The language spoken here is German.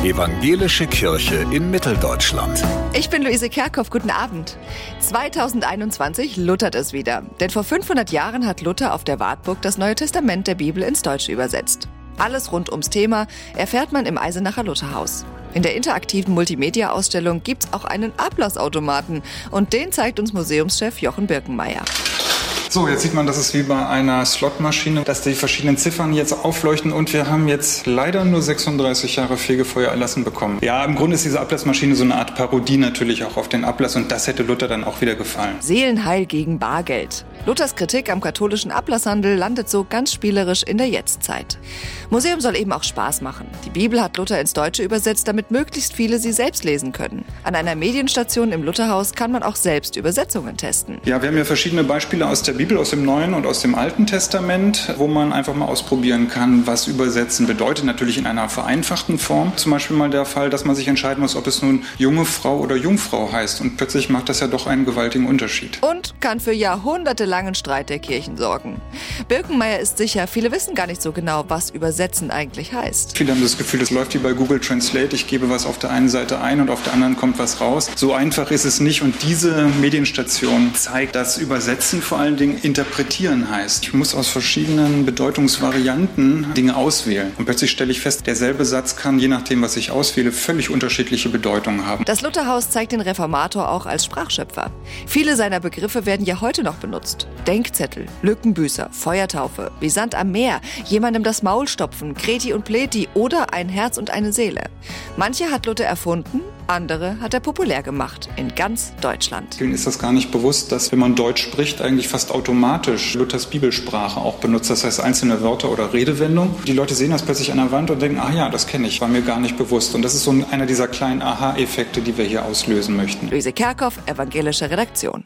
Evangelische Kirche in Mitteldeutschland. Ich bin Luise Kerkhoff, guten Abend. 2021 luthert es wieder. Denn vor 500 Jahren hat Luther auf der Wartburg das Neue Testament der Bibel ins Deutsche übersetzt. Alles rund ums Thema erfährt man im Eisenacher Lutherhaus. In der interaktiven Multimedia-Ausstellung gibt's auch einen Ablassautomaten. Und den zeigt uns Museumschef Jochen Birkenmeier. So, jetzt sieht man, das ist wie bei einer Slotmaschine, dass die verschiedenen Ziffern jetzt aufleuchten und wir haben jetzt leider nur 36 Jahre Fegefeuererlassen bekommen. Ja, im Grunde ist diese Ablassmaschine so eine Art Parodie natürlich auch auf den Ablass und das hätte Luther dann auch wieder gefallen. Seelenheil gegen Bargeld. Luthers Kritik am katholischen Ablasshandel landet so ganz spielerisch in der Jetztzeit. Museum soll eben auch Spaß machen. Die Bibel hat Luther ins Deutsche übersetzt, damit möglichst viele sie selbst lesen können. An einer Medienstation im Lutherhaus kann man auch selbst Übersetzungen testen. Ja, wir haben ja verschiedene Beispiele aus der Bibel, aus dem Neuen und aus dem Alten Testament, wo man einfach mal ausprobieren kann, was Übersetzen bedeutet. Natürlich in einer vereinfachten Form. Zum Beispiel mal der Fall, dass man sich entscheiden muss, ob es nun junge Frau oder Jungfrau heißt. Und plötzlich macht das ja doch einen gewaltigen Unterschied. Und kann für jahrhundertelangen Streit der Kirchen sorgen. Birkenmeier ist sicher, viele wissen gar nicht so genau, was Übersetzen eigentlich heißt. Viele haben das Gefühl, es läuft wie bei Google Translate. Ich gebe was auf der einen Seite ein und auf der anderen kommt was raus. So einfach ist es nicht. Und diese Medienstation zeigt, dass Übersetzen vor allen Dingen interpretieren heißt. Ich muss aus verschiedenen Bedeutungsvarianten Dinge auswählen. Und plötzlich stelle ich fest, derselbe Satz kann, je nachdem, was ich auswähle, völlig unterschiedliche Bedeutungen haben. Das Lutherhaus zeigt den Reformator auch als Sprachschöpfer. Viele seiner Begriffe werden ja heute noch benutzt. Denkzettel, Lückenbüßer, Feuertaufe, wie Sand am Meer, jemandem das Maul stopfen, Kreti und Pleti oder ein Herz und eine Seele. Manche hat Luther erfunden, andere hat er populär gemacht in ganz Deutschland. Vielen ist das gar nicht bewusst, dass wenn man Deutsch spricht, eigentlich fast automatisch Luthers Bibelsprache auch benutzt. Das heißt einzelne Wörter oder Redewendungen. Die Leute sehen das plötzlich an der Wand und denken, ach ja, das kenne ich, war mir gar nicht bewusst. Und das ist so einer dieser kleinen Aha-Effekte, die wir hier auslösen möchten. Luise Kerkhoff, Evangelische Redaktion.